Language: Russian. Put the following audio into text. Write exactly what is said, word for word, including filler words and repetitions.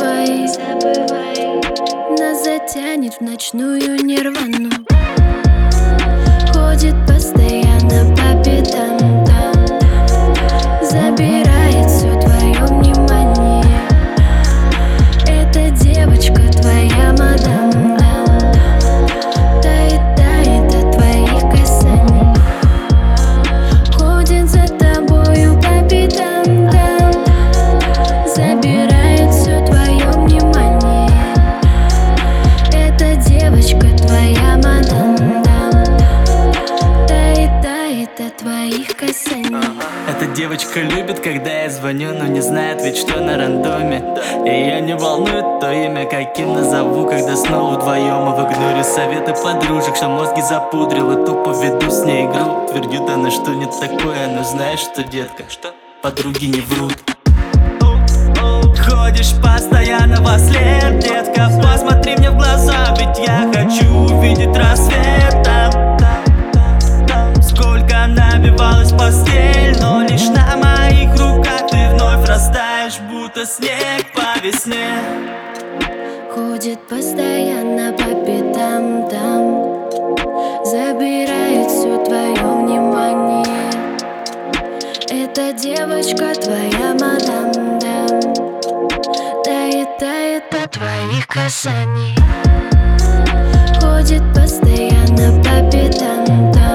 забывай, забывай. Нас затянет в ночную нирвану. Ходит постоянно по пятам там, забирает все твое внимание. Эта девочка твоя мадам, да. Тает, тает от твоих касаний. Ходит за тобою по пятам там, забирает все твое внимание. Эта девочка твоя мадам, да. Тает, тает от твоих касаний. Эта девочка любит, когда я звоню, но не знает ведь, что на рандоме. И ее не волнует то имя, каким назову, когда снова вдвоем. И в игноре советы подружек, что мозги запудрил, и тупо веду с ней игру. Твердит она, что нет такое, но знаешь что, детка, что подруги не врут. Ходишь постоянно во след, детка, посмотри мне в глаза, ведь я хочу увидеть рассвет там. Сколько набивалась постель, но лишь на моих руках ты вновь растаешь, будто снег по весне. Ходит постоянно по пятам там, забирает все твое внимание. Эта девочка твоя мадам, да. Тает, тает от твоих касаний. Ходит постоянно по пятам там,